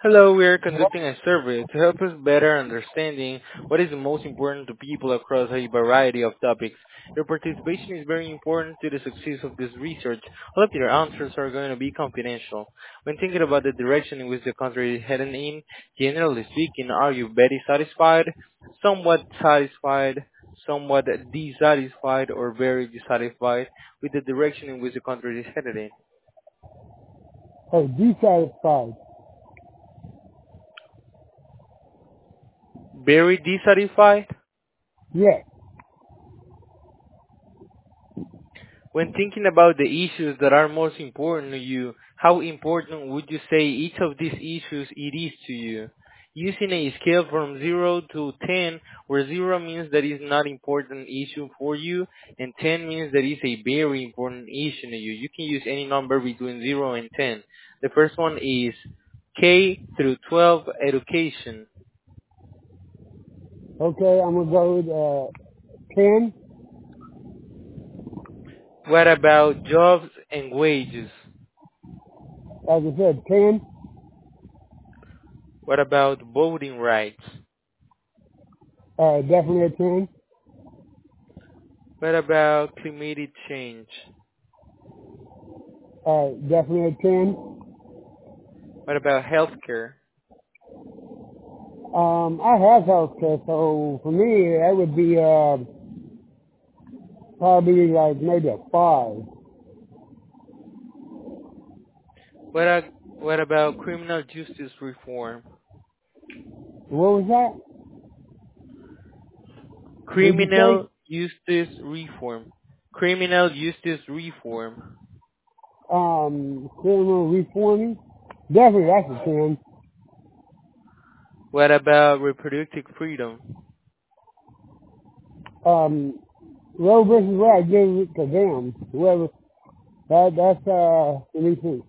Hello, we are conducting a survey to help us better understanding what is the most important to people across a variety of topics. Your participation is very important to the success of this research. All of your answers are going to be confidential. When thinking about the direction in which the country is heading in, generally speaking, are you very satisfied, somewhat dissatisfied, or very dissatisfied with the direction in which the country is headed in? Oh, dissatisfied. Very dissatisfied? Yes. When thinking about the issues that are most important to you, how important would you say each of these issues it is to you? Using a scale from 0 to 10, where 0 means that is not important issue for you, and 10 means that is a very important issue to you. You can use any number between 0 and 10. The first one is K through 12 education. Okay, I'm gonna go with 10. What about jobs and wages? As I said, 10. What about voting rights? Definitely a 10. What about climate change? Definitely a 10. What about healthcare? I have healthcare, so for me that would be probably like maybe a 5. What a, what about criminal justice reform? What was that? What did you say? Criminal justice reform. Criminal justice reform. Criminal reforming. Definitely that's a 10. What about reproductive freedom? Roe versus Wade, I give it to them. Whoever that's let me see.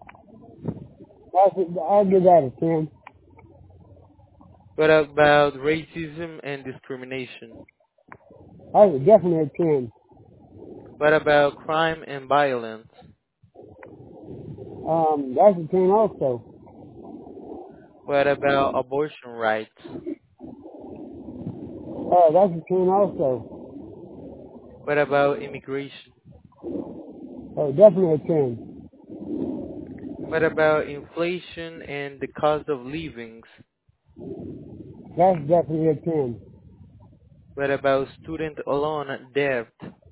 I'll give that a 10. What about racism and discrimination? That's definitely a 10. What about crime and violence? That's a 10 also. What about abortion rights? That's a 10 also. What about immigration? Definitely a 10. What about inflation and the cost of living? That's definitely a 10. What about student loan debt?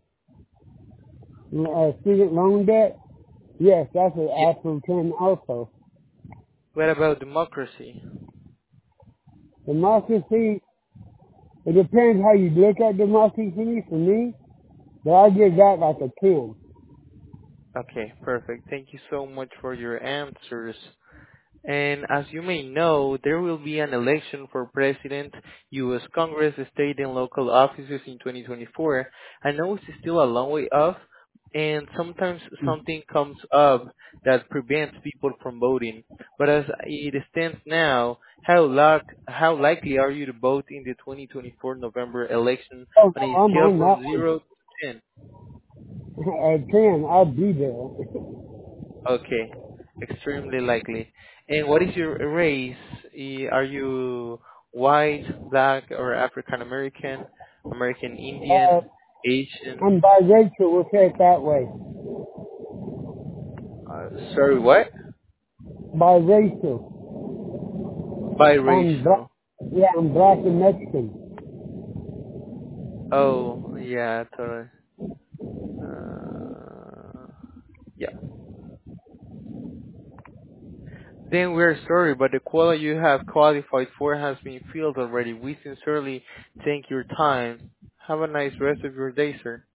Student loan debt? Yes, that's an Yeah. absolute 10 also. What about democracy? Democracy, it depends how you look at democracy for me, but I give that like a 10. Okay, perfect. Thank you so much for your answers. And as you may know, there will be an election for president, U.S. Congress, state and local offices in 2024. I know it's still a long way off, and sometimes something comes up that prevents people from voting. But as it stands now, how likely are you to vote in the 2024 November election Oh, on no, a I'm scale on from that one. 0 to 10? A 10, I'll be there. Okay, extremely likely. And what is your race? Are you white, black, or African American, American Uh, Indian, Asian? I'm biracial, we'll say it that way. Sorry, what? Biracial. I'm black. Biracial. Yeah, I'm black and Mexican. Oh, yeah, totally. Uh, yeah. Then we're sorry, but the quality you have qualified for has been filled already. We sincerely thank your time. Have a nice rest of your day, sir.